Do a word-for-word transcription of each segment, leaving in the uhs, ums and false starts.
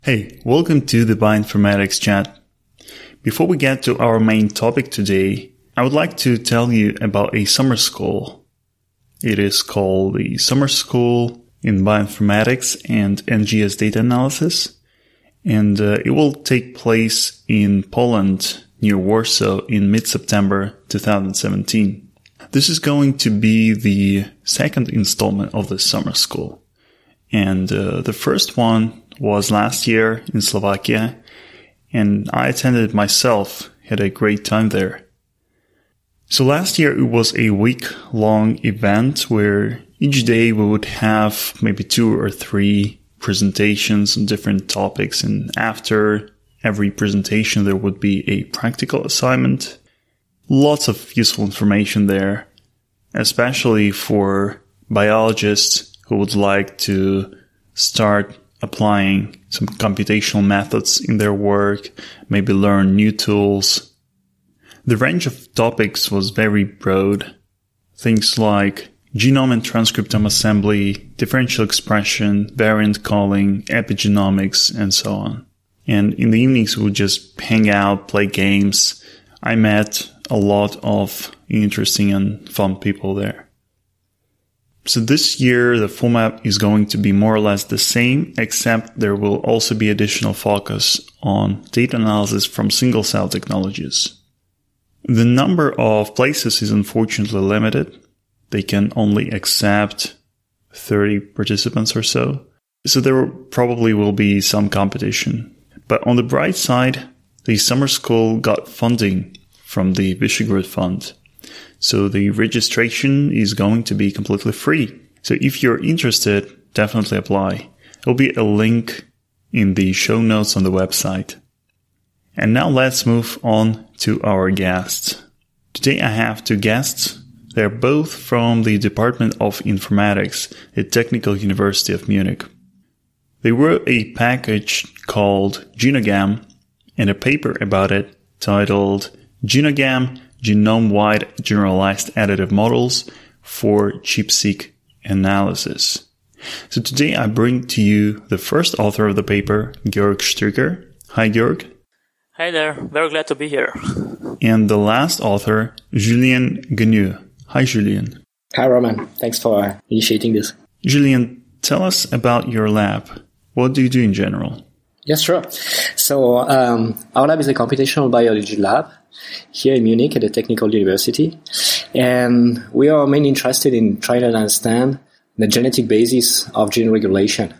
Hey, welcome to the Bioinformatics Chat. Before we get to our main topic today, I would like to tell you about a summer school. It is called the Summer School in Bioinformatics and N G S Data Analysis, and uh, it will take place in Poland, near Warsaw, in mid-September twenty seventeen. This is going to be the second installment of the summer school, and uh, the first one was last year in Slovakia, and I attended myself, had a great time there. So last year it was a week-long event where each day we would have maybe two or three presentations on different topics, and after every presentation there would be a practical assignment. Lots of useful information there, especially for biologists who would like to start applying some computational methods in their work, maybe learn new tools. The range of topics was very broad. Things like genome and transcriptome assembly, differential expression, variant calling, epigenomics, and so on. And in the evenings, we would just hang out, play games. I met a lot of interesting and fun people there. So this year, the format is going to be more or less the same, except there will also be additional focus on data analysis from single-cell technologies. The number of places is unfortunately limited. They can only accept thirty participants or so. So there probably will be some competition. But on the bright side, the summer school got funding from the Visegrad Fund. So the registration is going to be completely free. So if you're interested, definitely apply. There'll be a link in the show notes on the website. And now let's move on to our guests. Today I have two guests. They're both from the Department of Informatics at Technical University of Munich. They wrote a package called GenoGAM and a paper about it titled GenoGAM Genome-Wide Generalized Additive Models for ChIP-seq Analysis. So today I bring to you the first author of the paper, Georg Stricker. Hi, Georg. Hi there. Very glad to be here. And the last author, Julien Gueneux. Hi, Julien. Hi, Roman. Thanks for initiating this. Julien, tell us about your lab. What do you do in general? Yes, sure. So um, our lab is a computational biology lab here in Munich at the Technical University. And we are mainly interested in trying to understand the genetic basis of gene regulation.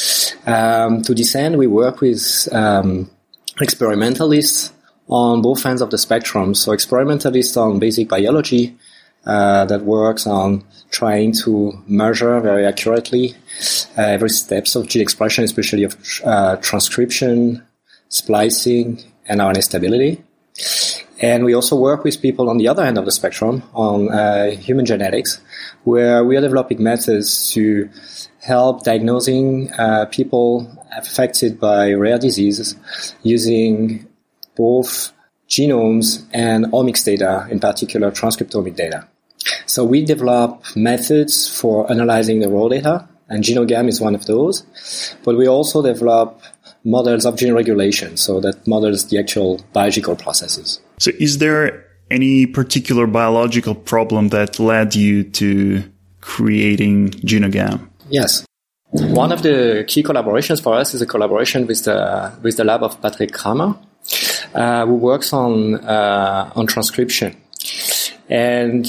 Um, to this end, we work with um, experimentalists on both ends of the spectrum. So experimentalists on basic biology uh, that works on trying to measure very accurately uh, every steps of gene expression, especially of uh, transcription, splicing, and R N A stability. And we also work with people on the other end of the spectrum on uh, human genetics, where we are developing methods to help diagnosing uh, people affected by rare diseases using both genomes and omics data, in particular transcriptomic data. So we develop methods for analyzing the raw data, and GenoGAM is one of those. But we also develop models of gene regulation, so that models the actual biological processes. So is there any particular biological problem that led you to creating GenoGAM? Yes. One of the key collaborations for us is a collaboration with the with the lab of Patrick Kramer, uh, who works on uh, on transcription. And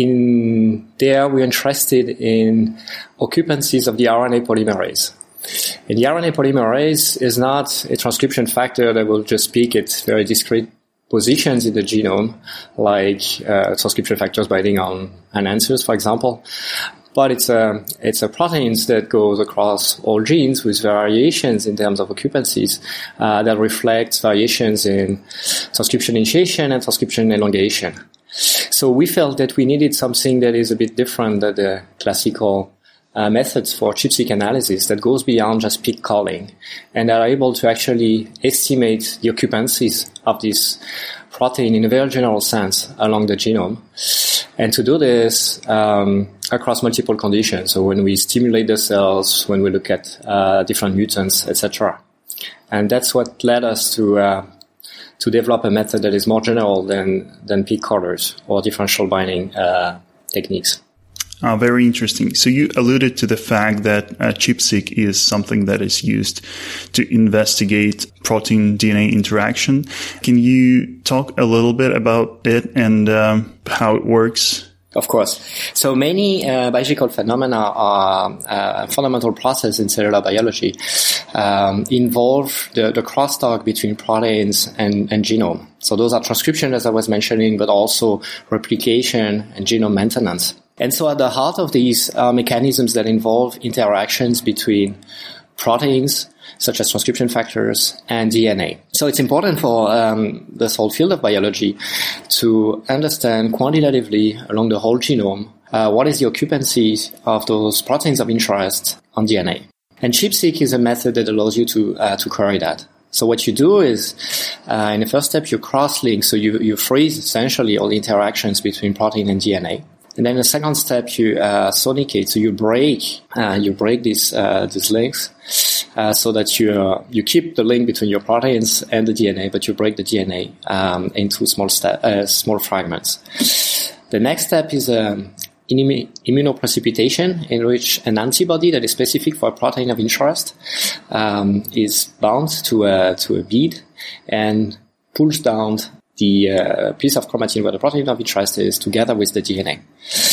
in there, we're interested in occupancies of the R N A polymerase. And the R N A polymerase is not a transcription factor that will just peak at very discrete positions in the genome, like uh, transcription factors binding on enhancers, for example. But it's a, it's a proteins that goes across all genes with variations in terms of occupancies uh, that reflects variations in transcription initiation and transcription elongation. So we felt that we needed something that is a bit different than the classical uh, methods for ChIP-seq analysis that goes beyond just peak calling and are able to actually estimate the occupancies of this protein in a very general sense along the genome. And to do this um, across multiple conditions, so when we stimulate the cells, when we look at uh, different mutants, et cetera. And that's what led us to uh, to develop a method that is more general than, than peak coders or differential binding uh, techniques. Uh, very interesting. So you alluded to the fact that uh, ChIP-seq is something that is used to investigate protein-D N A interaction. Can you talk a little bit about it and um, how it works? Of course. So many uh, biological phenomena are uh, fundamental process in cellular biology um, involve the, the crosstalk between proteins and, and genome. So those are transcription, as I was mentioning, but also replication and genome maintenance. And so at the heart of these are mechanisms that involve interactions between proteins, such as transcription factors, and D N A. So it's important for um, this whole field of biology to understand quantitatively along the whole genome uh, what is the occupancy of those proteins of interest on D N A. And ChIP-seq is a method that allows you to uh, to query that. So what you do is, uh, in the first step, you cross-link, so you, you freeze essentially all the interactions between protein and D N A. And then the second step, you uh, sonicate, so you break, uh, you break these uh, these links, uh, so that you uh, you keep the link between your proteins and the D N A, but you break the D N A um, into small sta- uh, small fragments. The next step is um, immun- immunoprecipitation, in which an antibody that is specific for a protein of interest um, is bound to a to a bead and pulls down the uh, piece of chromatin where the protein of interest is together with the D N A.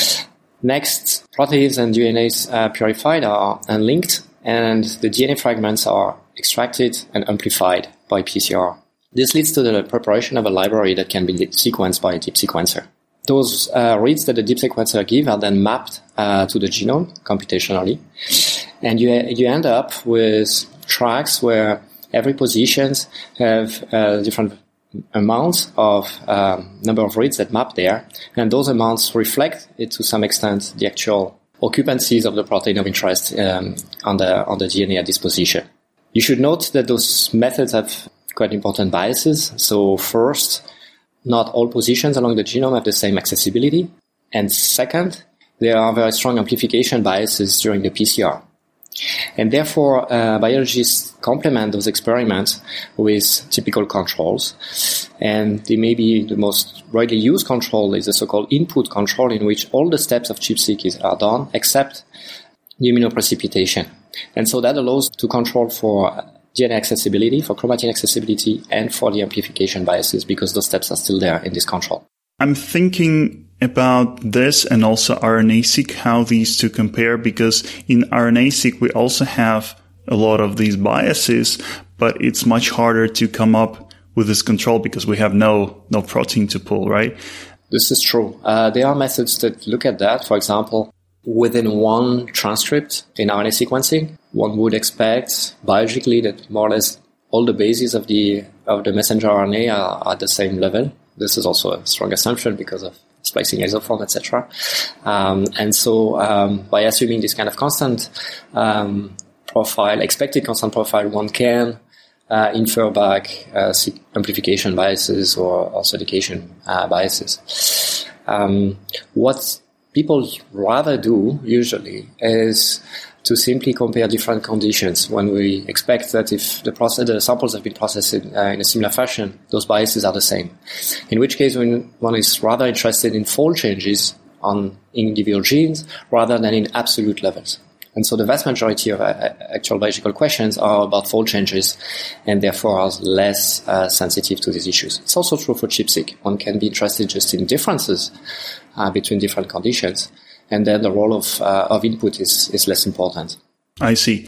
Next, proteins and D N As uh, purified are unlinked, and the D N A fragments are extracted and amplified by P C R. This leads to the preparation of a library that can be sequenced by a deep sequencer. Those uh, reads that the deep sequencer give are then mapped uh, to the genome computationally, and you you end up with tracks where every positions have uh, different amounts of um, number of reads that map there, and those amounts reflect it to some extent the actual occupancies of the protein of interest um, on the on the D N A at this position. You should note that those methods have quite important biases. So first, not all positions along the genome have the same accessibility, and second, there are very strong amplification biases during the P C R. And therefore, uh, biologists complement those experiments with typical controls. And they may be the most widely used control is the so-called input control, in which all the steps of ChIP-seq is, are done except the immunoprecipitation. And so that allows to control for D N A accessibility, for chromatin accessibility, and for the amplification biases, because those steps are still there in this control. I'm thinking about this and also R N A-seq, how these two compare, because in R N A-seq we also have a lot of these biases, but it's much harder to come up with this control because we have no no protein to pull, right? This is true. Uh, there are methods that look at that. For example, within one transcript in R N A sequencing, one would expect biologically that more or less all the bases of the of the messenger R N A are at the same level. This is also a strong assumption because of splicing isoform, et cetera. Um, and so, um, by assuming this kind of constant um, profile, expected constant profile, one can uh, infer back uh, amplification biases or, or sedication uh, biases. Um, what people rather do usually is to simply compare different conditions when we expect that if the process, the samples have been processed in, uh, in a similar fashion, those biases are the same. In which case, when one is rather interested in fold changes on individual genes rather than in absolute levels. And so the vast majority of uh, actual biological questions are about fold changes and therefore are less uh, sensitive to these issues. It's also true for ChIP-seq. One can be interested just in differences uh, between different conditions. And then the role of uh, of input is, is less important. I see.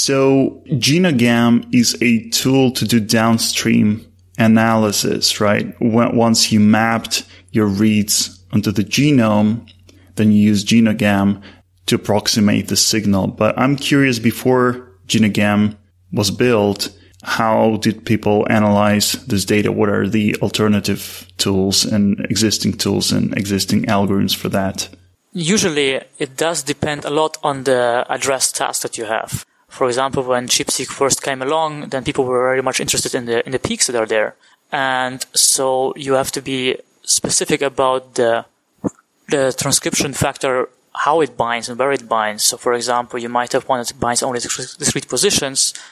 So GenoGAM is a tool to do downstream analysis, right? When, once you mapped your reads onto the genome, then you use GenoGAM to approximate the signal. But I'm curious, before GenoGAM was built, how did people analyze this data? What are the alternative tools and existing tools and existing algorithms for that? Usually, it does depend a lot on the address task that you have. For example, when ChIP-seq first came along, then people were very much interested in the in the peaks that are there, and so you have to be specific about the the transcription factor, how it binds and where it binds. So, for example, you might have one that binds only discrete positions.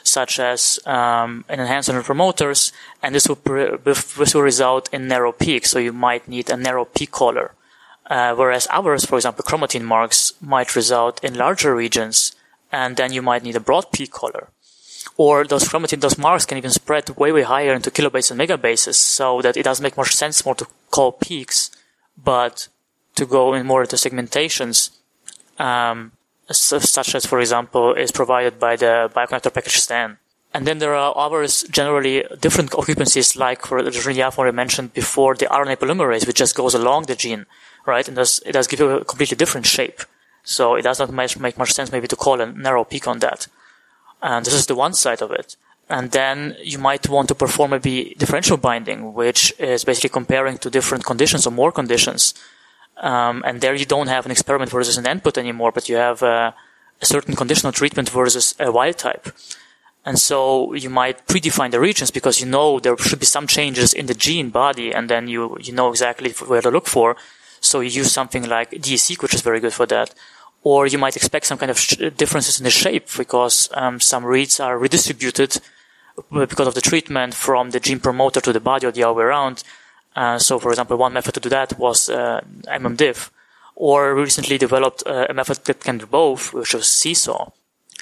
such as um, an enhancer promoters, and this will, pre- this will result in narrow peaks, so you might need a narrow peak collar. Uh, whereas others, for example, chromatin marks, might result in larger regions, and then you might need a broad peak collar. Or those chromatin, those marks can even spread way, way higher into kilobases and megabases, so that it does make more sense more to call peaks, but to go in more into segmentations, um, such as, for example, is provided by the bioconductor package Stan. And then there are others, generally different occupancies, like for the gene I mentioned before, the R N A polymerase, which just goes along the gene, right? And does, it does give you a completely different shape. So it does not make much sense maybe to call a narrow peak on that. And this is the one side of it. And then you might want to perform maybe differential binding, which is basically comparing to different conditions or more conditions. Um, and there you don't have an experiment versus an input anymore, but you have uh, a certain conditional treatment versus a wild type. And so you might predefine the regions because you know there should be some changes in the gene body, and then you you know exactly where to look for. So you use something like DESeq, which is very good for that. Or you might expect some kind of sh- differences in the shape because um, some reads are redistributed because of the treatment from the gene promoter to the body or the other way around. Uh, so, for example, one method to do that was uh, MMDiff. Or we recently developed uh, a method that can do both, which was Seesaw.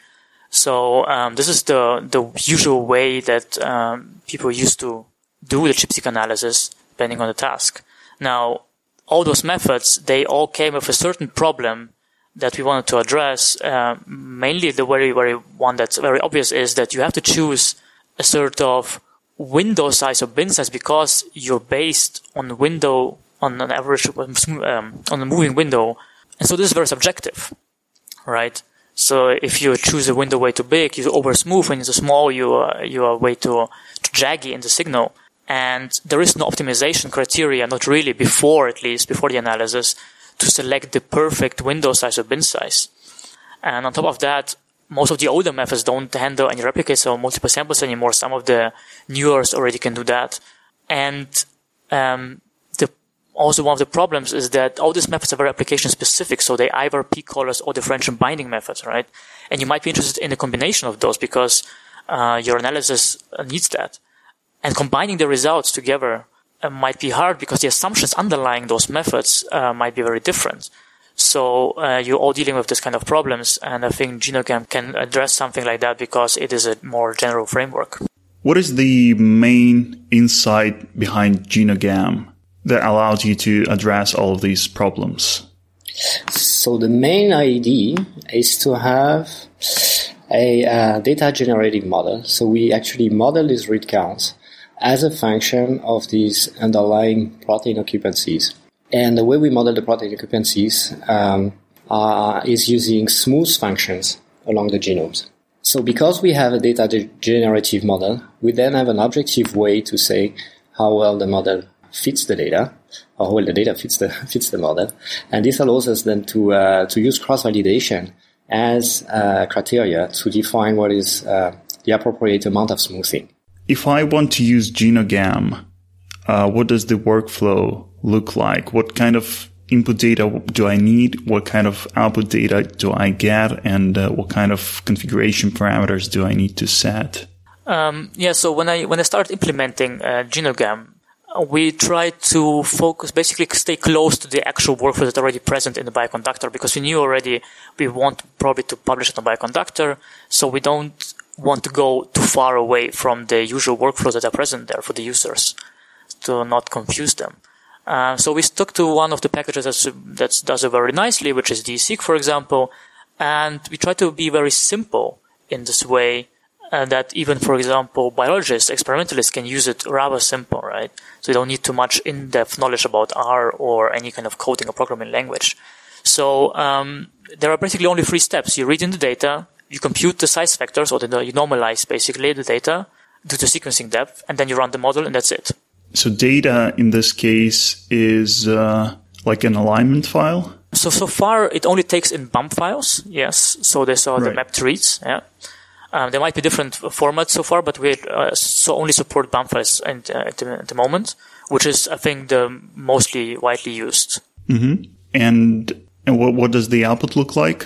So um, this is the the usual way that um, people used to do the ChIP-seq analysis, depending on the task. Now, all those methods, they all came with a certain problem that we wanted to address. Uh, mainly the very, very one that's very obvious is that you have to choose a sort of window size or bin size because you're based on window, on an average, um, on a moving window. And so this is very subjective, right? So if you choose a window way too big, you over smooth. When it's small, you are, you are way too, too jaggy in the signal. And there is no optimization criteria, not really before, at least before the analysis, to select the perfect window size or bin size. And on top of that, most of the older methods don't handle any replicates or multiple samples anymore. Some of the newer already can do that. And um, the, also one of the problems is that all these methods are very application specific, so they either peak collars or differential binding methods, right? And you might be interested in a combination of those because uh, your analysis needs that. And combining the results together uh, might be hard because the assumptions underlying those methods uh, might be very different. So uh, you're all dealing with this kind of problems, and I think GenoGAM can address something like that because it is a more general framework. What is the main insight behind GenoGAM that allows you to address all of these problems? So the main idea is to have a uh, data generative model. So we actually model these read counts as a function of these underlying protein occupancies. And the way we model the protein occupancies um, uh, is using smooth functions along the genomes. So because we have a data de- generative model, we then have an objective way to say how well the model fits the data, or how well the data fits the fits the model. And this allows us then to uh, to use cross-validation as uh, criteria to define what is uh, the appropriate amount of smoothing. If I want to use GenoGAM, uh, what does the workflow look like? What kind of input data do I need? What kind of output data do I get? And uh, what kind of configuration parameters do I need to set? Um, yeah, so when I when I started implementing uh, GenoGAM, we try to focus, basically stay close to the actual workflow that's already present in the bioconductor, because we knew already we want probably to publish it on bioconductor, so we don't want to go too far away from the usual workflows that are present there for the users to not confuse them. Uh, so we stuck to one of the packages that's, that does it very nicely, which is DESeq, for example, and we try to be very simple in this way. Uh, that even, for example, biologists, experimentalists can use it rather simple, right? So you don't need too much in-depth knowledge about R or any kind of coding or programming language. So um, there are basically only three steps. You read in the data, you compute the size factors, or the, you normalize basically the data, do the sequencing depth, and then you run the model, and that's it. So data in this case is uh, like an alignment file? So, so far it only takes in bump files, yes. So these are the Right. mapped reads, yeah. Um, there might be different formats so far, but we uh, so only support bump files and, uh, at, the, at the moment, which is, I think, the mostly widely used. Mm-hmm. And and what what does the output look like?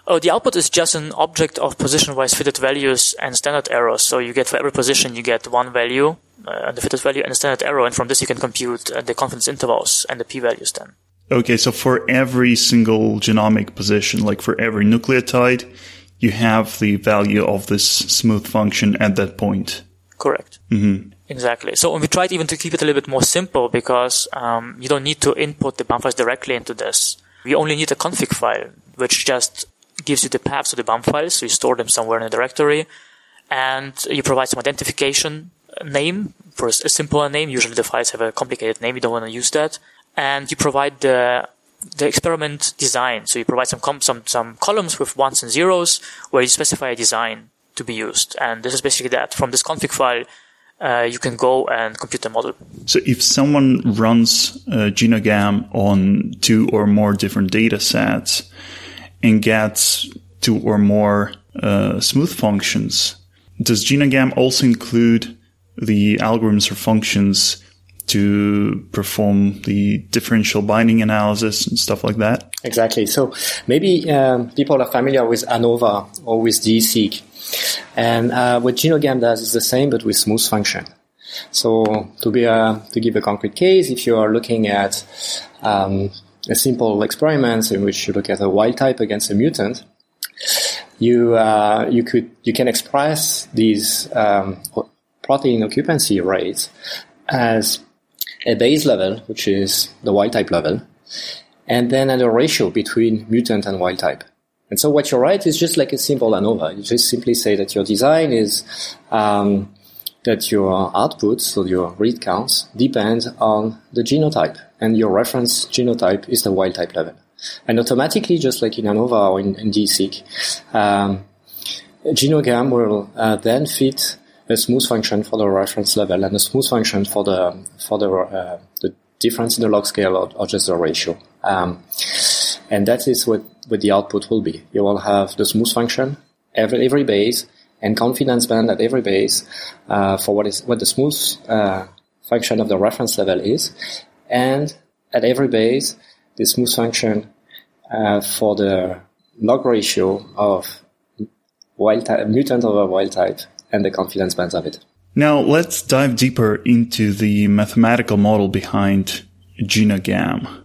Oh, the output is just an object of position-wise fitted values and standard errors. So you get for every position, you get one value, uh, the fitted value and the standard error. And from this, you can compute uh, the confidence intervals and the p-values then. Okay, so for every single genomic position, like for every nucleotide, you have the value of this smooth function at that point. Correct. Mm-hmm. Exactly. So we tried even to keep it a little bit more simple because um, you don't need to input the B A M files directly into this. We only need a config file, which just gives you the paths to the B A M files. So you store them somewhere in a directory, and you provide some identification name for a simpler name. Usually the files have a complicated name. You don't want to use that. And you provide the the experiment design. So you provide some com- some some columns with ones and zeros where you specify a design to be used. And this is basically that. From this config file, uh, you can go and compute the model. So if someone runs uh, GenoGAM on two or more different data sets and gets two or more uh, smooth functions, does GenoGAM also include the algorithms or functions to perform the differential binding analysis and stuff like that? Exactly. So maybe um, people are familiar with ANOVA or with DSeq. And uh, what GenoGAM does is the same, but with smooth function. So to be a, to give a concrete case, if you are looking at um, a simple experiment in which you look at a wild type against a mutant, you uh, you could you can express these um, protein occupancy rates as a base level, which is the wild type level, and then at a ratio between mutant and wild type. And so what you write is just like a simple ANOVA. You just simply say that your design is um, that your output, so your read counts, depend on the genotype, and your reference genotype is the wild type level. And automatically, just like in ANOVA or in, in DSeq, um, GenoGAM will uh, then fit a smooth function for the reference level and a smooth function for the for the uh, the difference in the log scale or, or just the ratio. Um, and that is what, what the output will be. You will have the smooth function every every base and confidence band at every base uh, for what is what the smooth uh, function of the reference level is, and at every base the smooth function uh, for the log ratio of wild type, mutant over wild type, and the confidence bands of it. Now let's dive deeper into the mathematical model behind GenoGAM.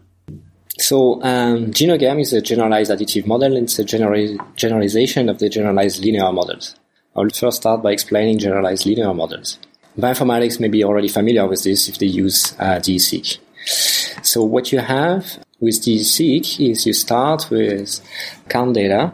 So um, GenoGAM is a generalized additive model. It's a genera- generalization of the generalized linear models. I'll first start by explaining generalized linear models. Bioinformatics may be already familiar with this if they use uh, DSeq. So what you have with DSeq is you start with count data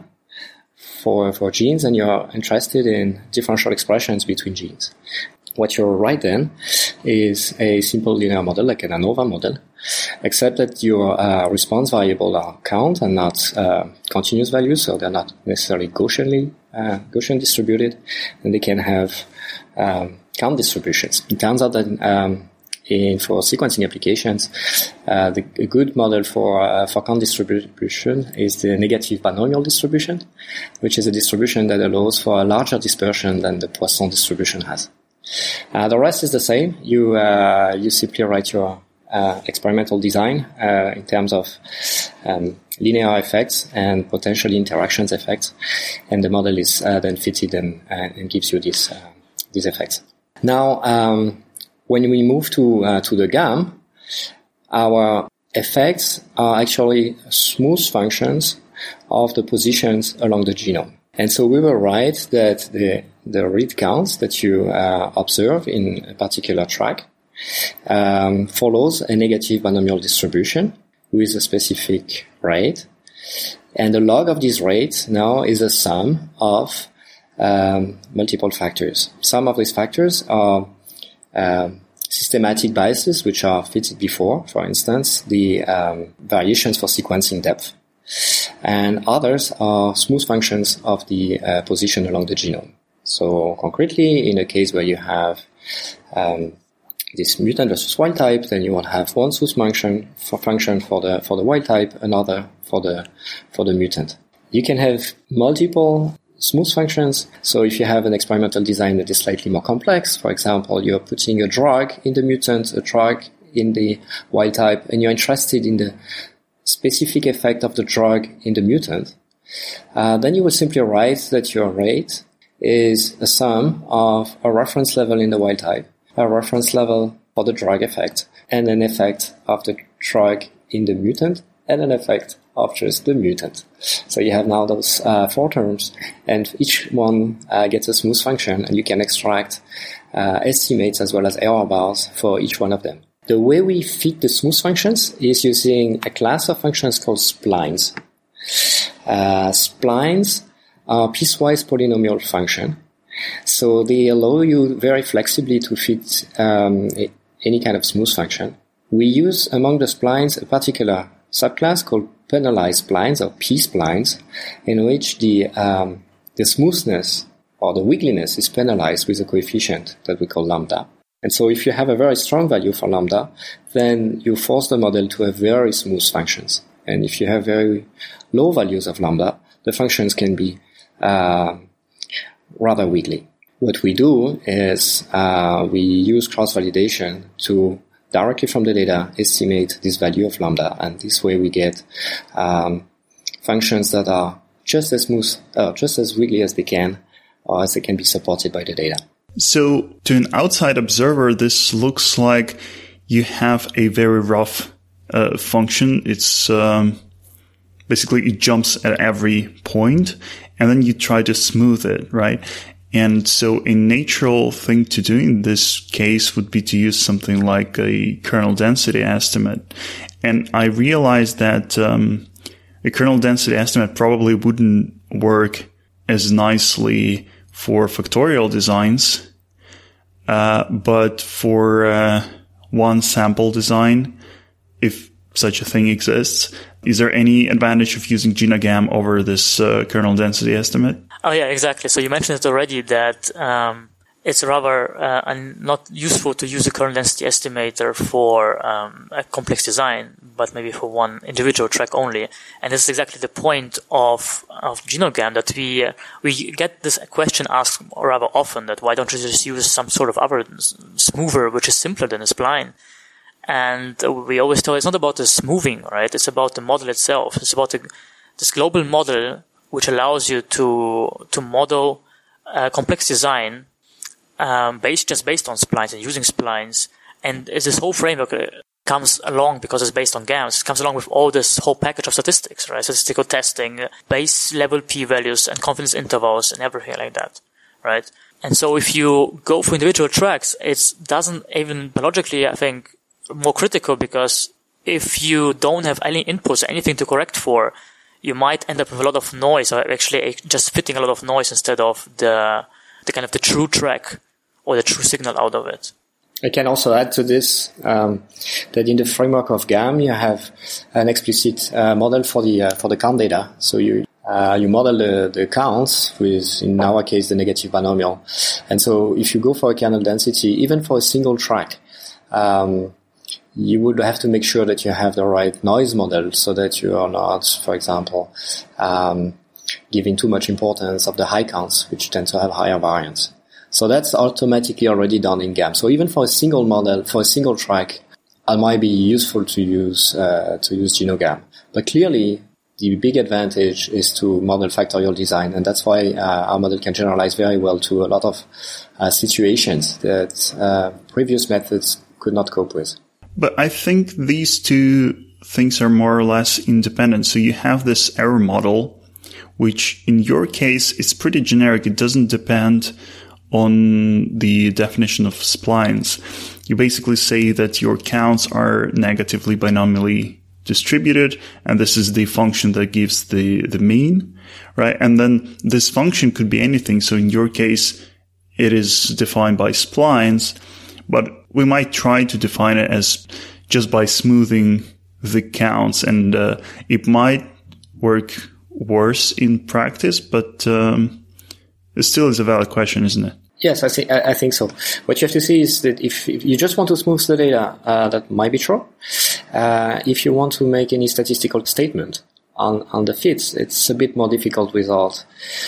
for, for genes, and you're interested in differential expressions between genes. What you write then is a simple linear model, like an ANOVA model, except that your uh, response variable are count and not uh, continuous values, so they're not necessarily Gaussianly uh, Gaussian distributed, and they can have um, count distributions. It turns out that um, in for sequencing applications, uh, the a good model for uh, for count distribution is the negative binomial distribution, which is a distribution that allows for a larger dispersion than the Poisson distribution has. Uh, the rest is the same. You uh, you simply write your uh, experimental design uh, in terms of um, linear effects and potentially interactions effects, and the model is uh, then fitted and, uh, and gives you these uh, these effects. Now, um, when we move to uh, to the GAM, our effects are actually smooth functions of the positions along the genome. And so we will write that the the read counts that you uh, observe in a particular track um, follows a negative binomial distribution with a specific rate. And the log of this rate now is a sum of um, multiple factors. Some of these factors are um, systematic biases, which are fitted before, for instance, the um, variations for sequencing depth. And others are smooth functions of the uh, position along the genome. So concretely, in a case where you have um, this mutant versus wild type, then you will have one smooth function for function for the for the wild type, another for the for the mutant. You can have multiple smooth functions. So if you have an experimental design that is slightly more complex, for example, you're putting a drug in the mutant, a drug in the wild type, and you're interested in the specific effect of the drug in the mutant, uh, then you would simply write that your rate is a sum of a reference level in the wild type, a reference level for the drug effect, and an effect of the drug in the mutant, and an effect of just the mutant. So you have now those uh, four terms, and each one uh, gets a smooth function, and you can extract uh, estimates as well as error bars for each one of them. The way we fit the smooth functions is using a class of functions called splines. Uh, splines are piecewise polynomial function, so they allow you very flexibly to fit um, any kind of smooth function. We use among the splines a particular subclass called penalized splines or p-splines, in which the um, the smoothness or the wiggliness is penalized with a coefficient that we call lambda. And so if you have a very strong value for lambda, then you force the model to have very smooth functions. And if you have very low values of lambda, the functions can be uh, rather wiggly. What we do is uh, we use cross-validation to directly from the data estimate this value of lambda, and this way we get um, functions that are just as smooth, uh, just as wiggly as they can, or as they can be supported by the data. So to an outside observer, this looks like you have a very rough uh, function. It's um, basically it jumps at every point, and then you try to smooth it, right? And so a natural thing to do in this case would be to use something like a kernel density estimate. And I realized that um, a kernel density estimate probably wouldn't work as nicely for factorial designs, uh, but for uh, one sample design, if such a thing exists, is there any advantage of using GinoGAM over this uh, kernel density estimate? Oh yeah, exactly. So you mentioned it already that um, it's rather uh, not useful to use a kernel density estimator for um, a complex design, but maybe for one individual track only. And this is exactly the point of of GinoGAM, that we uh, we get this question asked rather often, that why don't you just use some sort of other smoother which is simpler than a spline? And we always tell it's not about the smoothing, right? It's about the model itself. It's about the, this global model which allows you to to model uh, complex design um, based just based on splines and using splines. And this whole framework uh, comes along because it's based on GAMs. It comes along with all this whole package of statistics, right? Statistical testing, base level p-values, and confidence intervals, and everything like that, right? And so if you go for individual tracks, it doesn't even biologically, I think, more critical, because if you don't have any inputs, anything to correct for, you might end up with a lot of noise, or actually just fitting a lot of noise instead of the the kind of the true track or the true signal out of it. I can also add to this um, that in the framework of GAM, you have an explicit uh, model for the uh, for the count data. So you uh, you model the, the counts with, in our case, the negative binomial. And so if you go for a kernel density, even for a single track, um, you would have to make sure that you have the right noise model, so that you are not, for example, um, giving too much importance of the high counts, which tend to have higher variance. So that's automatically already done in GAM. So even for a single model, for a single track, it might be useful to use uh, to use GinoGAM. But clearly, the big advantage is to model factorial design, and that's why uh, our model can generalize very well to a lot of uh, situations that uh, previous methods could not cope with. But I think these two things are more or less independent. So you have this error model, which in your case is pretty generic. It doesn't depend on the definition of splines. You basically say that your counts are negatively binomially distributed, and this is the function that gives the, the mean, right? And then this function could be anything. So in your case, it is defined by splines, but we might try to define it as just by smoothing the counts, and uh, it might work worse in practice, but um, it still is a valid question, isn't it? Yes, I think I, I think so. What you have to see is that if, if you just want to smooth the data, uh, that might be true. Uh, if you want to make any statistical statement on on the fits, it's a bit more difficult without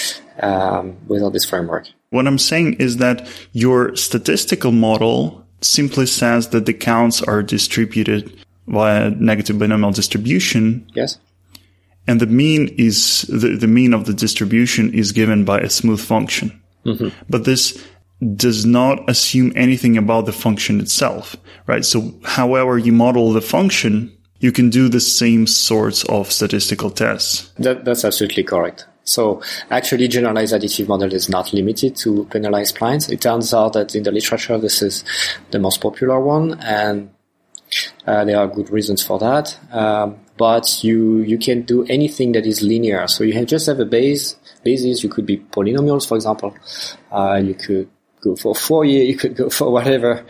um, without this framework. What I'm saying is that your statistical model simply says that the counts are distributed via negative binomial distribution. Yes. And the mean is, the, the mean of the distribution is given by a smooth function. Mm-hmm. But this does not assume anything about the function itself, right? So however you model the function, you can do the same sorts of statistical tests. That, that's absolutely correct. So actually, generalized additive model is not limited to penalized splines. It turns out that in the literature, this is the most popular one, and uh, there are good reasons for that. Um, but you you can do anything that is linear. So you have just have a base. Bases, you could be polynomials, for example. Uh, you could go for Fourier. You could go for whatever.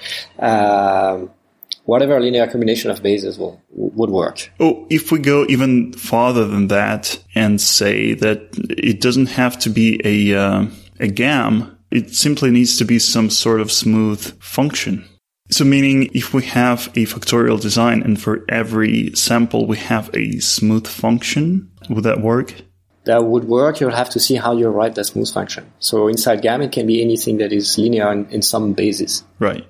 Um, Whatever linear combination of bases will, would work. Oh, if we go even farther than that and say that it doesn't have to be a uh, a GAM, it simply needs to be some sort of smooth function. So meaning if we have a factorial design and for every sample we have a smooth function, would that work? That would work. You'll have to see how you write that smooth function. So inside GAM, it can be anything that is linear in, in some basis. Right.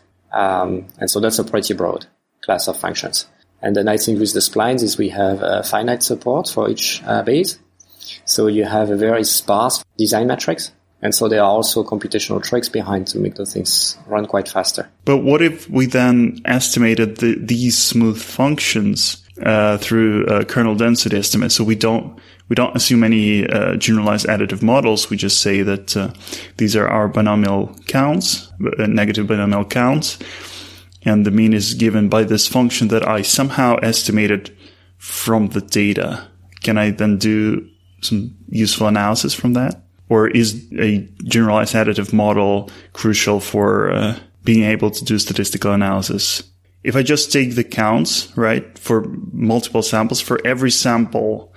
Um, and so that's a pretty broad class of functions. And the nice thing with the splines is we have a finite support for each uh, base. So you have a very sparse design matrix. And so there are also computational tricks behind to make those things run quite faster. But what if we then estimated the, these smooth functions uh, through uh, kernel density estimate? So we don't we don't assume any uh, generalized additive models. We just say that uh, these are our binomial counts, uh, negative binomial counts, and the mean is given by this function that I somehow estimated from the data. Can I then do some useful analysis from that? Or is a generalized additive model crucial for uh, being able to do statistical analysis? If I just take the counts, right, for multiple samples, for every sample,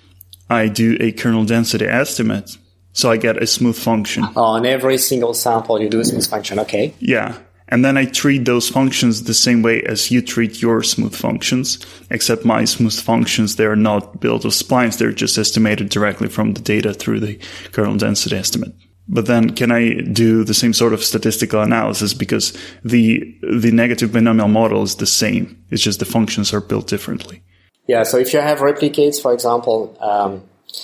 I do a kernel density estimate. So I get a smooth function. On every single sample, you do a smooth function. Okay. Yeah. And then I treat those functions the same way as you treat your smooth functions, except my smooth functions, they're not built of splines. They're just estimated directly from the data through the kernel density estimate. But then can I do the same sort of statistical analysis because the the negative binomial model is the same. It's just the functions are built differently. Yeah, so if you have replicates, for example, um,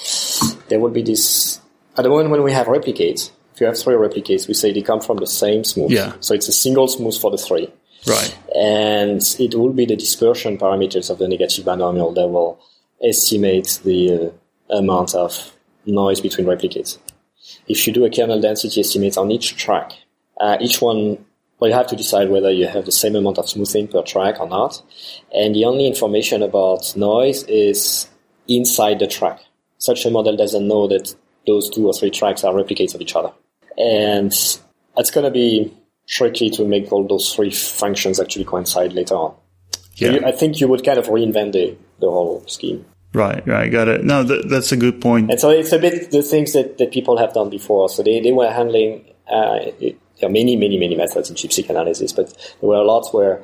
there will be this... At the moment when we have replicates, if you have three replicates, we say they come from the same smooth. Yeah. So it's a single smooth for the three. Right. And it will be the dispersion parameters of the negative binomial that will estimate the uh, amount of noise between replicates. If you do a kernel density estimate on each track, uh, each one, well, you have to decide whether you have the same amount of smoothing per track or not. And the only information about noise is inside the track. Such a model doesn't know that those two or three tracks are replicates of each other. And it's going to be tricky to make all those three functions actually coincide later on. Yeah. So you, I think you would kind of reinvent the, the whole scheme. Right, right, got it. No, th- that's a good point. And so it's a bit the things that, that people have done before. So they, they were handling, uh, it, there are many, many, many methods in ChIP-seq analysis, but there were a lot where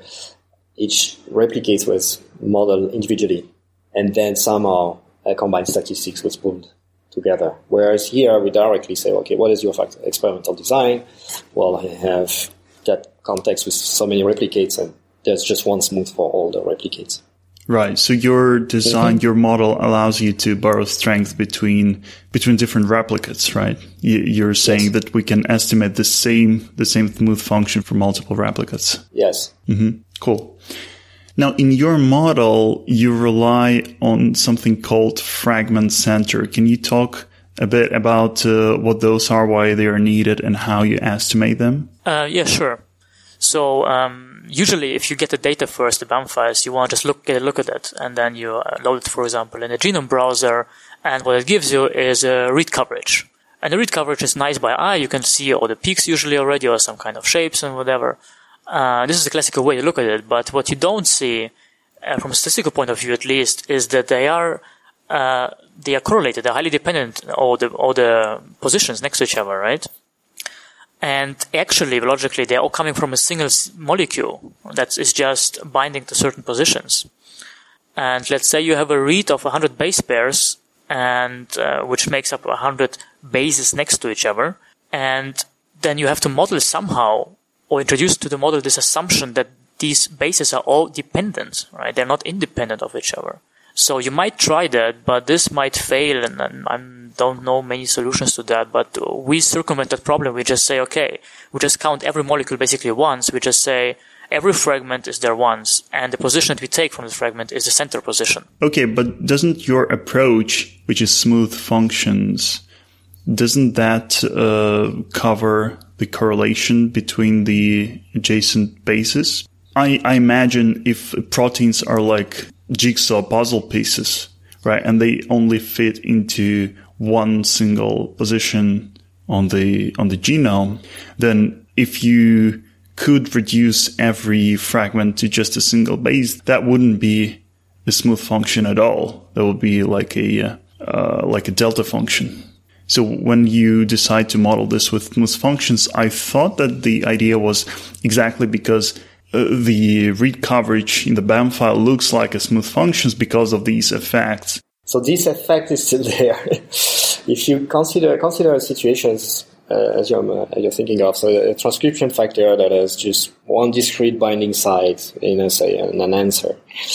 each replicate was modeled individually, and then somehow uh, combined statistics was pulled together. Whereas here we directly say, okay, what is your fact- experimental design? Well, I have that context with so many replicates, and there's just one smooth for all the replicates. Right. So your design, Mm-hmm. your model allows you to borrow strength between between different replicates, right? You, you're saying Yes. that we can estimate the same the same smooth function for multiple replicates. Yes. Mm-hmm. Cool. Now, in your model, you rely on something called fragment center. Can you talk a bit about uh, what those are, why they are needed, and how you estimate them? Uh, yeah, sure. So um, usually, if you get the data first, the B A M files, you want to just look get a look at it, and then you uh, load it, for example, in a genome browser. And what it gives you is a read coverage. And the read coverage is nice by eye. You can see all the peaks usually already, or some kind of shapes and whatever. Uh, this is the classical way to look at it. But what you don't see, uh, from a statistical point of view at least, is that they are uh, they are correlated. They're highly dependent, all the all the positions next to each other, right? And actually, logically, they're all coming from a single molecule that is just binding to certain positions. And let's say you have a read of one hundred base pairs, and uh, which makes up one hundred bases next to each other. And then you have to model somehow, or introduce to the model this assumption that these bases are all dependent, right? They're not independent of each other. So you might try that, but this might fail, and, and I don't know many solutions to that. But we circumvent that problem. We just say, okay, we just count every molecule basically once. We just say every fragment is there once, and the position that we take from the fragment is the center position. Okay, but doesn't your approach, which is smooth functions, doesn't that uh, cover the correlation between the adjacent bases? I, I imagine if proteins are like jigsaw puzzle pieces, right, and they only fit into one single position on the on the genome, then if you could reduce every fragment to just a single base, that wouldn't be a smooth function at all. That would be like a uh, like a delta function. So when you decide to model this with smooth functions, I thought that the idea was exactly because uh, the read coverage in the B A M file looks like a smooth functions because of these effects. So this effect is still there. If you consider consider situations uh, as you're, uh, you're thinking of, so a transcription factor that has just one discrete binding site in, a, say, in an answer.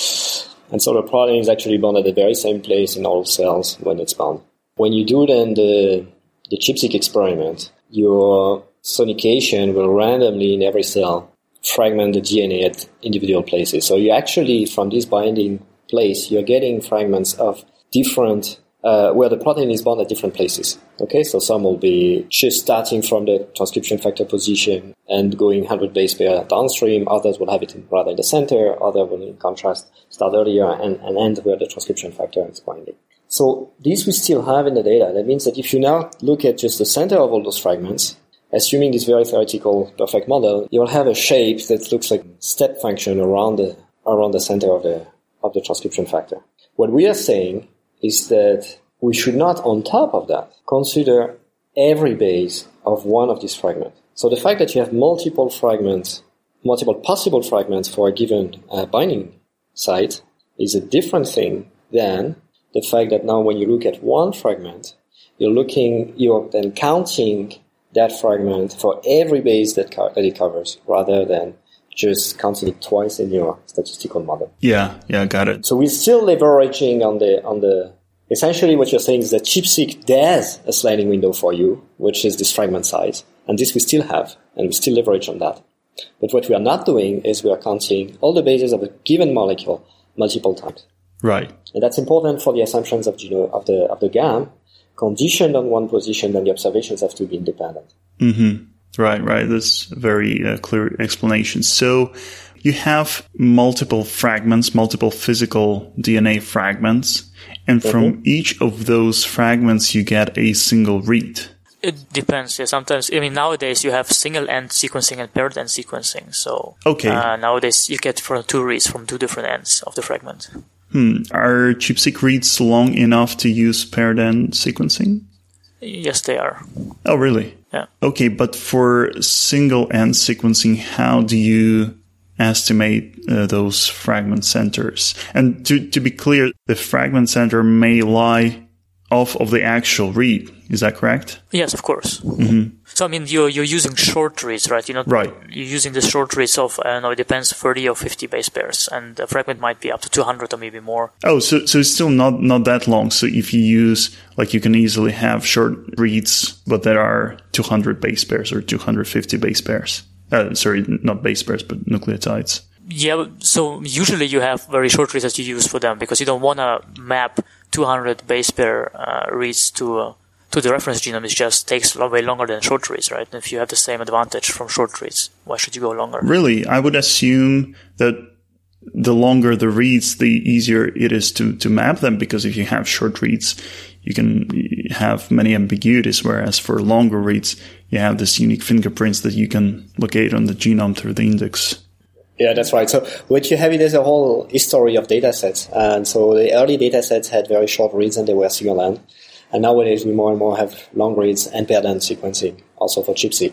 And so the protein is actually bound at the very same place in all cells when it's bound. When you do then the, the ChIP-seq experiment, your sonication will randomly in every cell fragment the D N A at individual places. So you actually, from this binding place, you're getting fragments of different, uh, where the protein is bound at different places. Okay, so some will be just starting from the transcription factor position and going one hundred base pair downstream. Others will have it in, rather in the center. Others will, in contrast, start earlier and, and end where the transcription factor is binding. So this we still have in the data. That means that if you now look at just the center of all those fragments, assuming this very theoretical perfect model, you will have a shape that looks like step function around the around the center of the of the transcription factor. What we are saying is that we should not, on top of that, consider every base of one of these fragments. So the fact that you have multiple fragments, multiple possible fragments for a given uh, binding site is a different thing than the fact that now when you look at one fragment, you're looking, you're then counting that fragment for every base that, co- that it covers, rather than just counting it twice in your statistical model. Yeah, yeah, got it. So we're still leveraging on the, on the, essentially what you're saying is that ChIP-seq does a sliding window for you, which is this fragment size. And this we still have, and we still leverage on that. But what we are not doing is we are counting all the bases of a given molecule multiple times. Right. And that's important for the assumptions of, you know, of the, of the G A M. Conditioned on one position, then the observations have to be independent. Mm-hmm. Right, right. That's a very uh, clear explanation. So you have multiple fragments, multiple physical D N A fragments, and mm-hmm. from each of those fragments you get a single read. It depends. Yeah, sometimes, I mean, nowadays you have single-end sequencing and paired-end sequencing. So okay. uh, nowadays you get from two reads from two different ends of the fragment. Hmm. Are ChIP-seq reads long enough to use paired-end sequencing? Yes, they are. Oh, really? Yeah. Okay, but for single-end sequencing, how do you estimate uh, those fragment centers? And to, to be clear, the fragment center may lie off of the actual read. Is that correct? Yes, of course. Mm-hmm. So, I mean, you're, you're using short reads, right? You're not, right. You're using the short reads of, I don't know, it depends, thirty or fifty base pairs. And the fragment might be up to two hundred or maybe more. Oh, so, so it's still not, not that long. So if you use, like, you can easily have short reads, but there are two hundred base pairs or two hundred fifty base pairs. Uh, sorry, not base pairs, but nucleotides. Yeah, so usually you have very short reads that you use for them because you don't want to map two hundred base pair uh, reads to uh, to the reference genome. It just takes way longer than short reads, right? If you have the same advantage from short reads, why should you go longer? Really? I would assume that the longer the reads, the easier it is to, to map them, because if you have short reads, you can have many ambiguities, whereas for longer reads, you have this unique fingerprints that you can locate on the genome through the index. Yeah, that's right. So what you have is a whole history of data sets. And so the early data sets had very short reads and they were single end. And nowadays we more and more have long reads and paired end sequencing, also for ChIP-seq.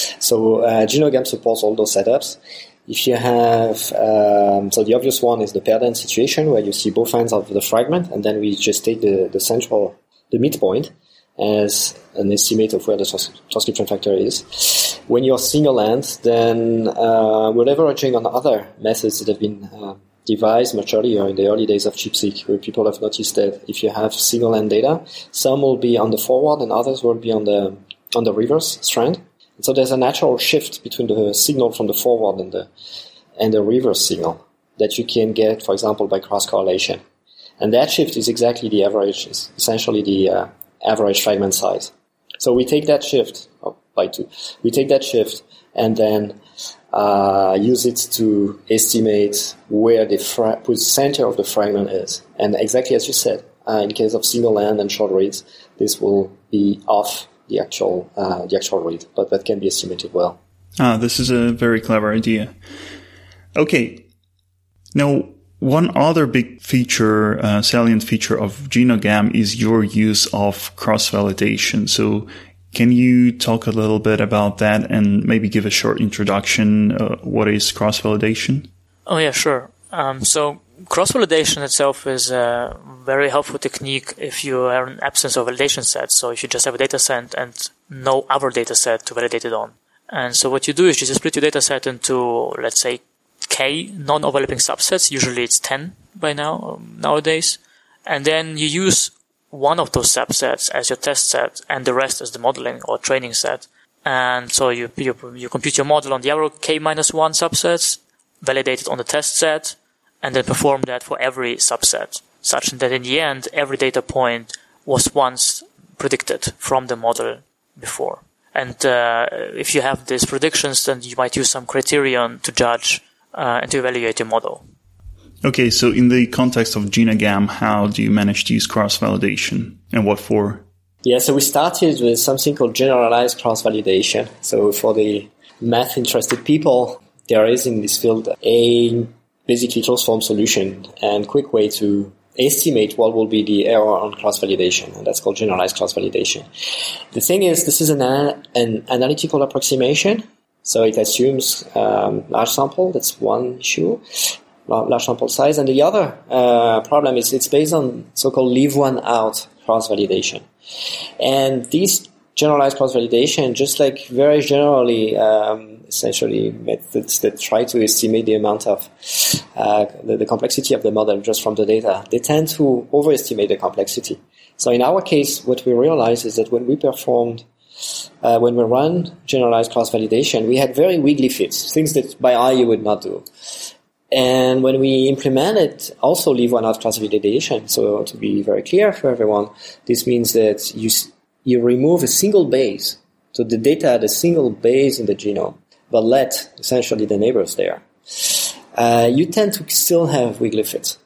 So uh, GenoGAM supports all those setups. If you have, um, so the obvious one is the paired end situation where you see both ends of the fragment, and then we just take the, the central, the midpoint as an estimate of where the trans- transcription factor is. When you're single end, then uh, we're leveraging on other methods that have been uh, devised much earlier in the early days of ChIP-seq, where people have noticed that if you have single-end data, some will be on the forward and others will be on the on the reverse strand. And so there's a natural shift between the signal from the forward and the and the reverse signal that you can get, for example, by cross-correlation. And that shift is exactly the average, is essentially the uh, average fragment size. So we take that shift, oh, by two, we take that shift and then uh, use it to estimate where the fra- center of the fragment is. And exactly as you said, uh, in case of single end and short reads, this will be off the actual uh, the actual read, but that can be estimated well. Ah, this is a very clever idea. Okay, now one other big feature, uh, salient feature of GenoGAM is your use of cross-validation. So can you talk a little bit about that and maybe give a short introduction? Uh, what is cross-validation? Oh, yeah, sure. Um, so cross-validation itself is a very helpful technique if you are in absence of validation sets. So if you just have a data set and no other data set to validate it on. And so what you do is you just split your data set into, let's say, K non-overlapping subsets. Usually it's ten by now, um, nowadays. And then you use one of those subsets as your test set and the rest as the modeling or training set. And so you, you, you compute your model on the other K minus one subsets, validate it on the test set, and then perform that for every subset, such that in the end, every data point was once predicted from the model before. And uh, if you have these predictions, then you might use some criterion to judge uh, and to evaluate your model. Okay, so in the context of GenoGAM, how do you manage to use cross-validation and what for? Yeah, so we started with something called generalized cross-validation. So for the math-interested people, there is in this field a basically closed-form solution and quick way to estimate what will be the error on cross-validation, and that's called generalized cross-validation. The thing is, this is an, an analytical approximation, so it assumes um, large sample. That's one issue, large sample size, and the other uh, problem is it's based on so-called leave one out cross-validation. And these generalized cross-validation, just like very generally, um, essentially methods that try to estimate the amount of uh, the, the complexity of the model just from the data, they tend to overestimate the complexity. So in our case, what we realized is that when we performed, uh, when we run generalized cross-validation, we had very wiggly fits, things that by eye you would not do. And when we implemented also leave one out cross-validation, so to be very clear for everyone, this means that you you remove a single base, so the data at a single base in the genome, but let essentially the neighbors there. Uh, you tend to still have wiggly fits.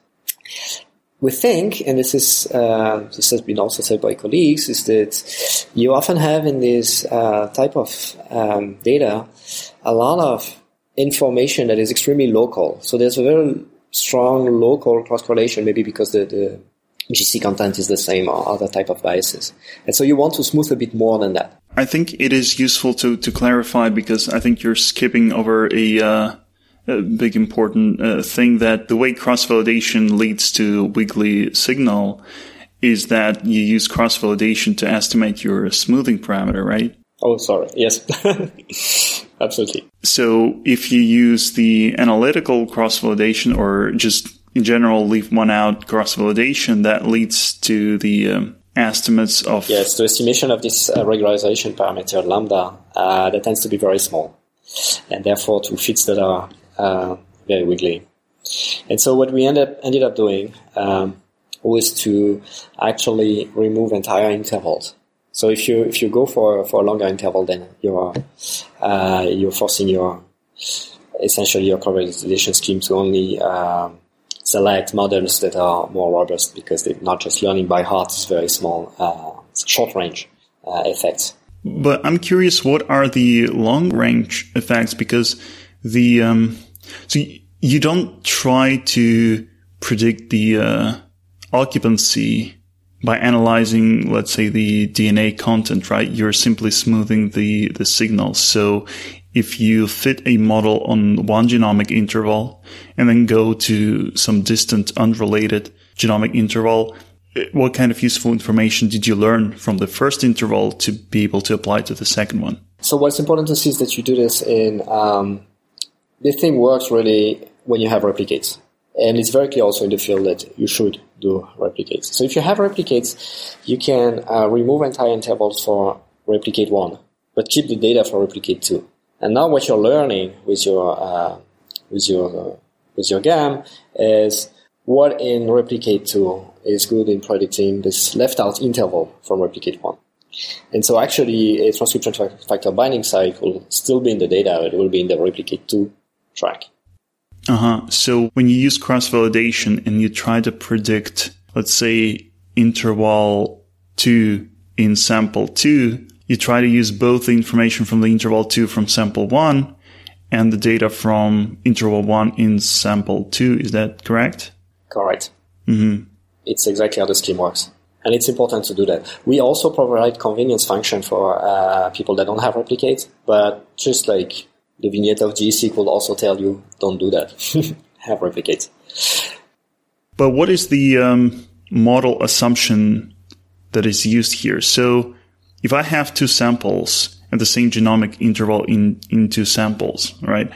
We think, and this is uh, this has been also said by colleagues, is that you often have in this uh, type of um, data a lot of information that is extremely local. So there's a very strong local cross-correlation, maybe because the, the G C content is the same or other type of biases. And so you want to smooth a bit more than that. I think it is useful to, to clarify, because I think you're skipping over a, uh, a big important uh, thing, that the way cross-validation leads to wiggly signal is that you use cross-validation to estimate your smoothing parameter, right? Oh, sorry. Yes. Absolutely. So if you use the analytical cross-validation or just in general leave one out cross-validation, that leads to the um, estimates of... Yes, the estimation of this uh, regularization parameter, lambda, uh, that tends to be very small, and therefore to fits that are uh, very wiggly. And so what we end up, ended up doing um, was to actually remove entire intervals. So if you if you go for for a longer interval, then you're uh, you're forcing your essentially your correlation scheme to only uh, select models that are more robust, because they're not just learning by heart. It's very small, uh, short range uh, effects. But I'm curious, what are the long range effects? Because the um, so you don't try to predict the uh, occupancy by analyzing, let's say, the D N A content, right? You're simply smoothing the, the signals. So if you fit a model on one genomic interval and then go to some distant unrelated genomic interval, what kind of useful information did you learn from the first interval to be able to apply to the second one? So what's important to see is that you do this in, um, this thing works really when you have replicates. And it's very clear also in the field that you should do replicates. So if you have replicates, you can uh, remove entire intervals for replicate one, but keep the data for replicate two. And now what you're learning with your uh, with your uh, with your GAM is what in replicate two is good in predicting this left out interval from replicate one. And so actually a transcription factor binding site will still be in the data, it will be in the replicate two track. Uh-huh. So when you use cross-validation and you try to predict, let's say, interval two in sample two, you try to use both the information from the interval two from sample one and the data from interval one in sample two. Is that correct? Correct. Mm-hmm. It's exactly how the scheme works. And it's important to do that. We also provide convenience function for uh, people that don't have replicates, but just like the vignette of G S E C will also tell you, don't do that. Have replicates. But what is the um, model assumption that is used here? So if I have two samples and the same genomic interval in, in two samples, right?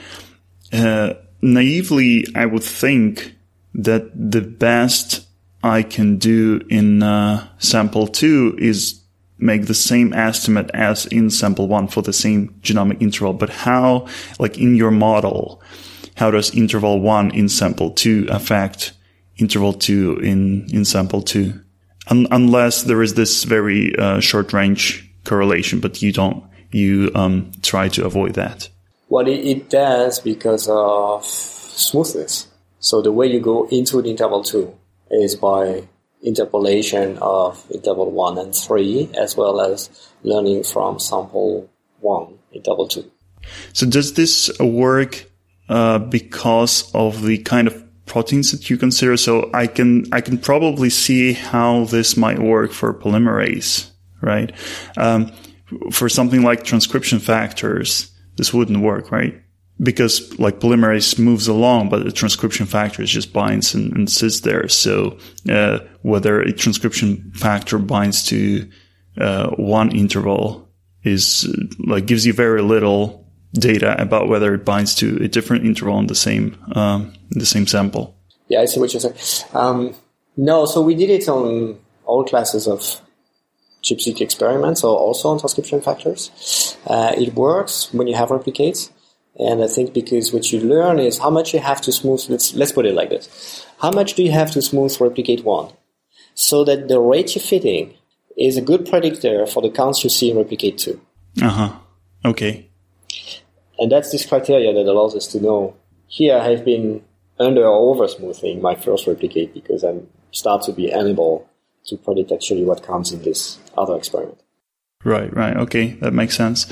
Uh, naively, I would think that the best I can do in uh, sample two is make the same estimate as in sample one for the same genomic interval. But how, like in your model, how does interval one in sample two affect interval two in, in sample two? Un- unless there is this very uh, short range correlation, but you don't, you um, try to avoid that. Well, it, it does because of smoothness. So the way you go into the interval two is by interpolation of interval one and three, as well as learning from sample one, interval two. So does this work uh, because of the kind of proteins that you consider? So I can I can probably see how this might work for polymerase, right? Um, for something like transcription factors, this wouldn't work, right? Because like polymerase moves along, but the transcription factor just binds and, and sits there. So uh, whether a transcription factor binds to uh, one interval is uh, like gives you very little data about whether it binds to a different interval in the same um, in the same sample. Yeah, I see what you're saying. Um, no, so we did it on all classes of ChIP-seq experiments, or also on transcription factors. Uh, it works when you have replicates. And I think because what you learn is how much you have to smooth, let's, let's put it like this. How much do you have to smooth replicate one? So that the rate you're fitting is a good predictor for the counts you see in replicate two. Uh-huh. Okay. And that's this criteria that allows us to know, here I have been under or over smoothing my first replicate because I start to be unable to predict actually what counts in this other experiment. Right, right. Okay, that makes sense.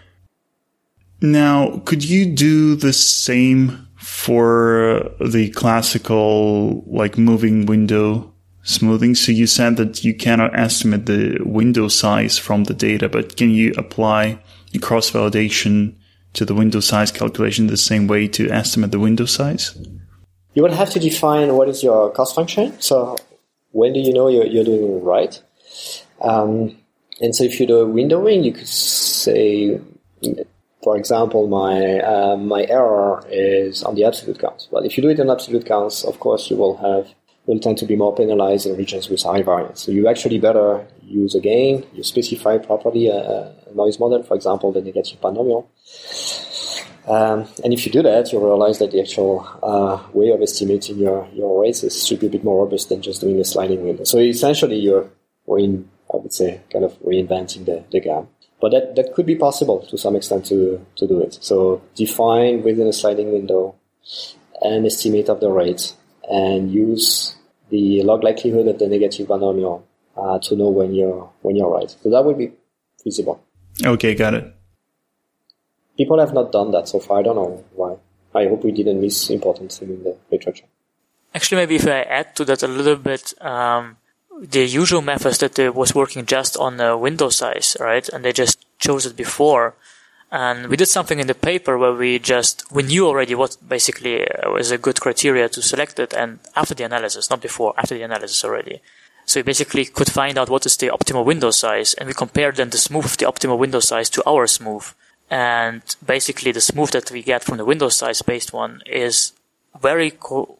Now, could you do the same for the classical, like, moving window smoothing? So you said that you cannot estimate the window size from the data, but can you apply cross-validation to the window size calculation the same way to estimate the window size? You would have to define what is your cost function. So when do you know you're, you're doing it right? Um, and so if you do windowing, you could say, for example, my uh, my error is on the absolute counts. Well, if you do it on absolute counts, of course, you will have will tend to be more penalized in regions with high variance. So you actually better use again, you specify properly a, a noise model, for example, the negative binomial. Um, and if you do that, you realize that the actual uh, way of estimating your, your rates is, should be a bit more robust than just doing a sliding window. So essentially, you're, in, I would say, kind of reinventing the, the GAM. But that, that could be possible to some extent to, to do it. So define within a sliding window an estimate of the rate and use the log likelihood of the negative binomial uh, to know when you're when you're right. So that would be feasible. Okay, got it. People have not done that so far. I don't know why. I hope we didn't miss important thing in the literature. Actually, maybe if I add to that a little bit, um, the usual methods that they was working just on the window size, right? And they just chose it before. And we did something in the paper where we just, we knew already what basically was a good criteria to select it, and after the analysis, not before, after the analysis already. So we basically could find out what is the optimal window size, and we compared then the smooth of the optimal window size to our smooth. And basically the smooth that we get from the window size based one is very co-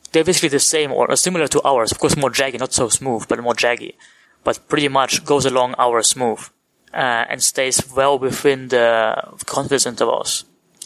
they're basically the same or similar to ours. Of course, more jaggy, not so smooth, but more jaggy. But pretty much goes along our smooth uh, and stays well within the confidence intervals.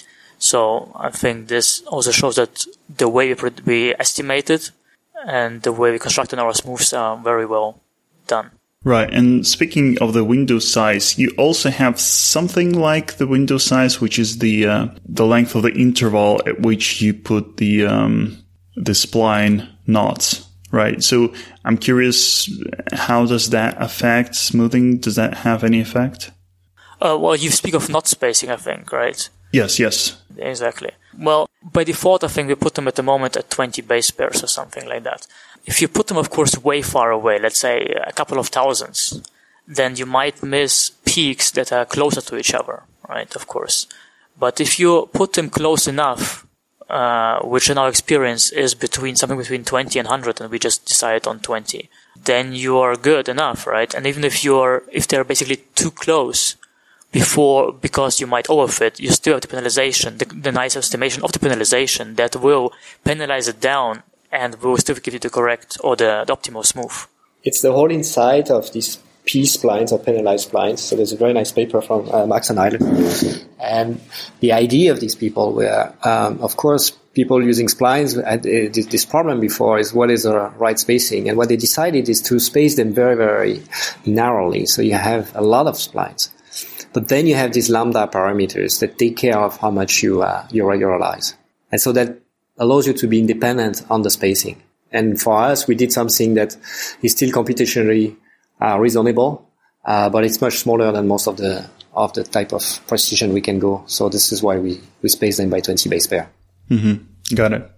So I think this also shows that the way we, we estimated and the way we constructed our smooths are very well done. Right. And speaking of the window size, you also have something like the window size, which is the uh, the length of the interval at which you put the um, the spline knots. Right. So I'm curious, how does that affect smoothing? Does that have any effect? Uh, well, you speak of knot spacing, I think, right? Yes, yes. Exactly. Well, by default, I think we put them at the moment at twenty base pairs or something like that. If you put them, of course, way far away, let's say a couple of thousands, then you might miss peaks that are closer to each other, right? Of course. But if you put them close enough, uh, which in our experience is between something between twenty and one hundred, and we just decided on twenty, then you are good enough, right? And even if you're, if they're basically too close, before, because you might overfit, you still have the penalization, the, the nice estimation of the penalization that will penalize it down and will still give you the correct or the, the optimal smooth. It's the whole insight of these P splines or penalized splines. So there's a very nice paper from uh, Max and Island. And the idea of these people were, um, of course, people using splines had uh, this problem before is what is the right spacing. And what they decided is to space them very, very narrowly. So you have a lot of splines. But then you have these lambda parameters that take care of how much you uh, you regularize. And so that allows you to be independent on the spacing. And for us, we did something that is still computationally uh, reasonable, uh, but it's much smaller than most of the of the type of precision we can go. So this is why we, we space them by twenty base pair. Mm-hmm. Got it.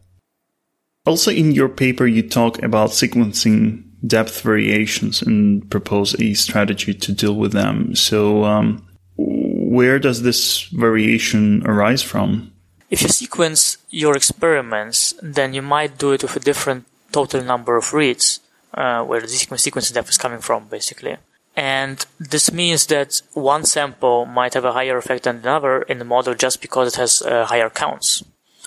Also in your paper, you talk about sequencing depth variations and propose a strategy to deal with them. So um, where does this variation arise from? If you sequence your experiments, then you might do it with a different total number of reads, uh, where the sequence, sequence depth is coming from, basically. And this means that one sample might have a higher effect than another in the model just because it has uh, higher counts.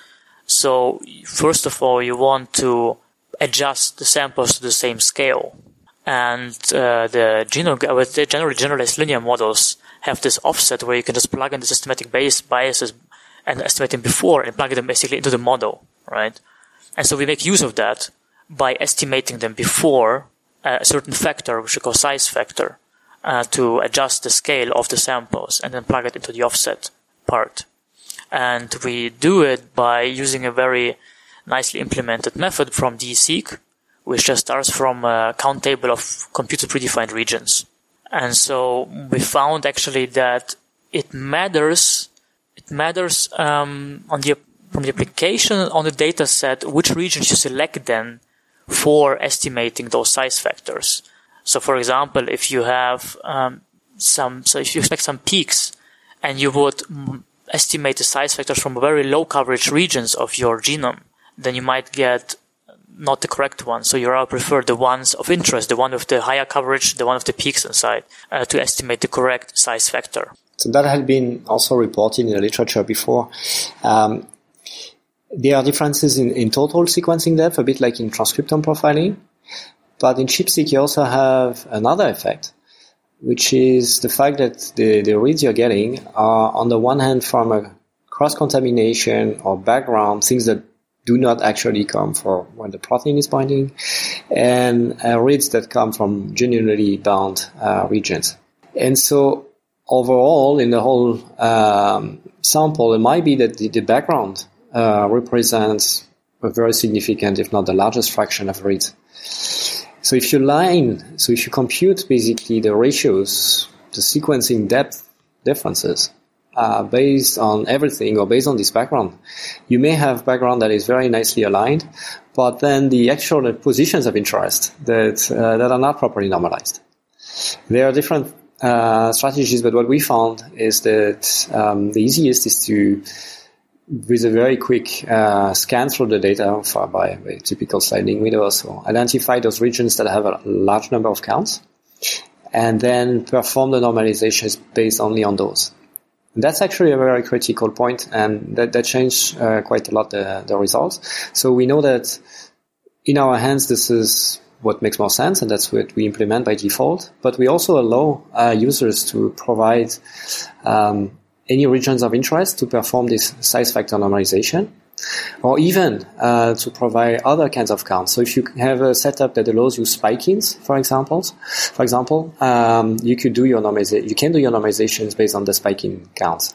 So, first of all, you want to adjust the samples to the same scale. And uh, the genome, the generally generalized linear models have this offset where you can just plug in the systematic base biases and estimate them before and plug them basically into the model, right? And so we make use of that by estimating them before a certain factor, which we call size factor, uh, to adjust the scale of the samples and then plug it into the offset part. And we do it by using a very nicely implemented method from DSeq, which just starts from a count table of computed predefined regions. And so we found actually that it matters, it matters um, on the from the application on the data set which regions you select then for estimating those size factors. So for example, if you have um, some, so if you expect some peaks and you would estimate the size factors from very low coverage regions of your genome, then you might get not the correct one. So you prefer the ones of interest, the one with the higher coverage, the one with the peaks inside, uh, to estimate the correct size factor. So that had been also reported in the literature before. Um, there are differences in, in total sequencing depth, a bit like in transcriptome profiling. But in ChIP-seq, you also have another effect, which is the fact that the, the reads you're getting are, on the one hand, from a cross-contamination or background, things that do not actually come from when the protein is binding, and uh, reads that come from genuinely bound uh, regions. And so overall, in the whole um, sample, it might be that the, the background uh, represents a very significant, if not the largest fraction of reads. So if you line, so if you compute basically the ratios, the sequencing depth differences, Uh, based on everything or based on this background, you may have background that is very nicely aligned, but then the actual positions of interest that uh, that are not properly normalized. There are different uh, strategies, but what we found is that um, the easiest is to, with a very quick uh, scan through the data for, by, by typical sliding window, so identify those regions that have a large number of counts, and then perform the normalizations based only on those. That's actually a very critical point, and that, that changed uh, quite a lot the, the results. So we know that in our hands, this is what makes more sense, and that's what we implement by default. But we also allow uh, users to provide um, any regions of interest to perform this size factor normalization, or even uh, to provide other kinds of counts. So if you have a setup that allows you spike-ins, for example, for example, um, you could do your normalization. You can do your normalizations based on the spike-in counts.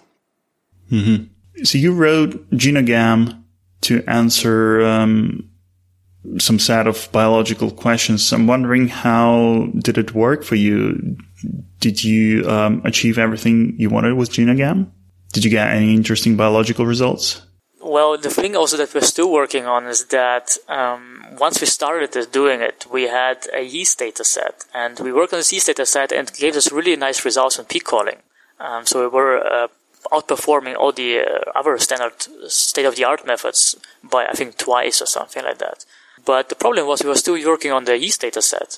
Mm-hmm. So you wrote GenoGAM to answer um, some set of biological questions. I'm wondering, how did it work for you? Did you um, achieve everything you wanted with GenoGAM? Did you get any interesting biological results? Well, the thing also that we're still working on is that um, once we started doing it, we had a yeast data set, and we worked on this yeast data set, and it gave us really nice results on peak calling. Um, so we were uh, outperforming all the uh, other standard state-of-the-art methods by, I think, twice or something like that. But the problem was we were still working on the yeast data set,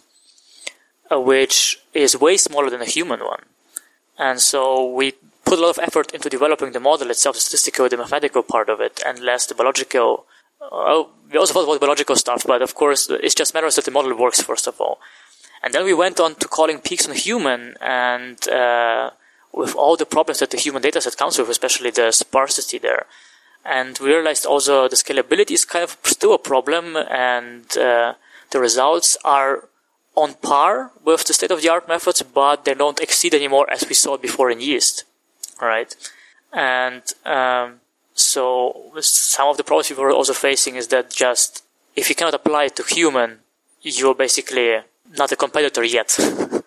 uh, which is way smaller than a human one. And so we put a lot of effort into developing the model itself, the statistical, the mathematical part of it, and less the biological. Uh, we also thought about biological stuff, but of course it just matters that the model works, first of all. And then we went on to calling peaks on human, and uh, with all the problems that the human dataset comes with, especially the sparsity there. And we realized also the scalability is kind of still a problem, and uh, the results are on par with the state-of-the-art methods, but they don't exceed anymore as we saw before in yeast. All right. And um, so some of the problems we were also facing is that just if you cannot apply it to human, you're basically not a competitor yet.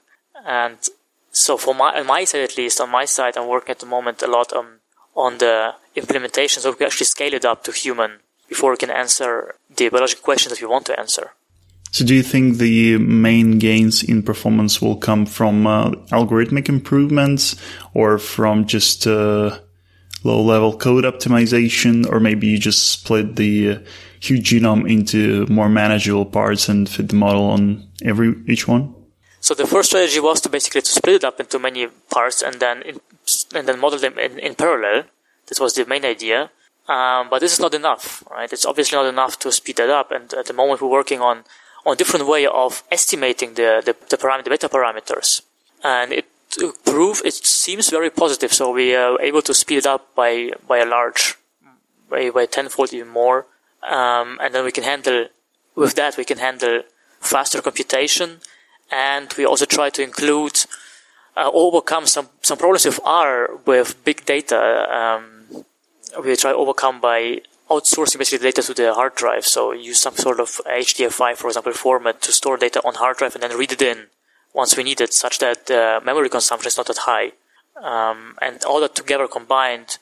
And so for my, on my side at least, on my side, I'm working at the moment a lot on, on the implementation, so we can actually scale it up to human before we can answer the biological questions that we want to answer. So do you think the main gains in performance will come from uh, algorithmic improvements, or from just uh, low-level code optimization, or maybe you just split the uh, huge genome into more manageable parts and fit the model on every each one? So the first strategy was to basically to split it up into many parts and then in, and then model them in, in parallel. This was the main idea. Um, but this is not enough, right? It's obviously not enough to speed that up. And at the moment we're working on on a different way of estimating the, the, the parameter, the beta parameters. And it to prove, it seems very positive. So we are able to speed it up by, by a large, by, by tenfold even more. Um, and then we can handle, with that, we can handle faster computation. And we also try to include, uh, overcome some, some problems with R, with big data. Um, we try to overcome by outsourcing basically data to the hard drive. So use some sort of H D F I, for example, format to store data on hard drive and then read it in once we need it, such that the memory consumption is not that high. Um, and all that together combined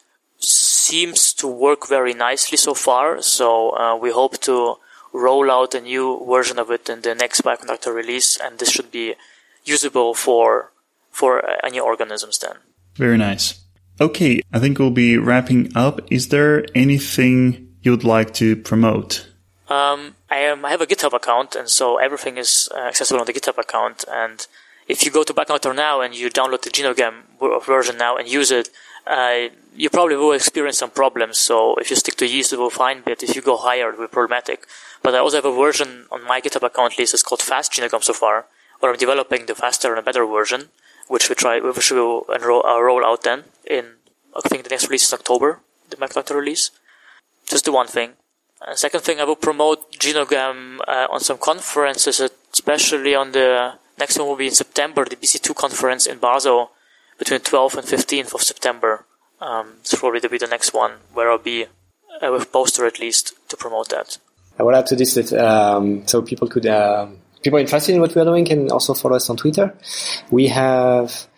seems to work very nicely so far. So uh, we hope to roll out a new version of it in the next bioconductor release, and this should be usable for for any organisms then. Very nice. Okay, I think we'll be wrapping up. Is there anything you'd like to promote? Um, I, am, I have a GitHub account, and so everything is uh, accessible on the GitHub account. And if you go to Bioconductor now and you download the GenoGAM version now and use it, uh, you probably will experience some problems. So if you stick to yeast, it will fine, but if you go higher, it will be problematic. But I also have a version on my GitHub account at least. It's called Fast GenoGAM so far, where I'm developing the faster and a better version, which we try, which we will enroll, uh, roll out then in, I think the next release is October, the Bioconductor release. Just the one thing. Uh, second thing, I will promote GenoGAM uh, on some conferences, especially on the next one will be in September, the B C two conference in Basel, between twelfth and fifteenth of September. Um, it's probably to be the next one where I'll be uh, with poster at least to promote that. I will add to this that um, so people could uh, people interested in what we are doing can also follow us on Twitter. We have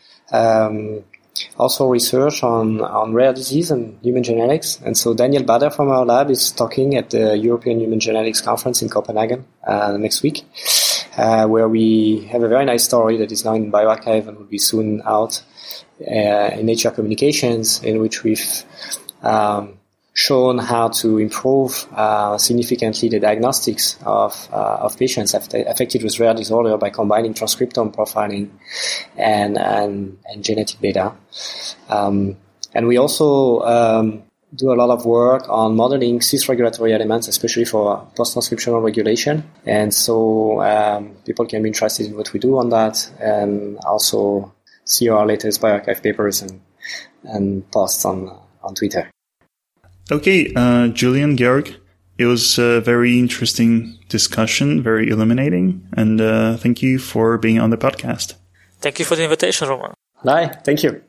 um, also research on, on rare disease and human genetics. And so Daniel Bader from our lab is talking at the European Human Genetics Conference in Copenhagen uh, next week, uh, where we have a very nice story that is now in bioRxiv and will be soon out uh, in Nature Communications, in which we've um, shown how to improve uh, significantly the diagnostics of uh, of patients affected with rare disorder by combining transcriptome profiling and and, and genetic data. Um, and we also um, do a lot of work on modeling cis-regulatory elements, especially for post-transcriptional regulation. And so um, people can be interested in what we do on that, and also see our latest bioRxiv papers and, and posts on, on Twitter. Okay, uh, Julian, Georg, it was a very interesting discussion, very illuminating, and uh, thank you for being on the podcast. Thank you for the invitation, Roman. Bye. Thank you.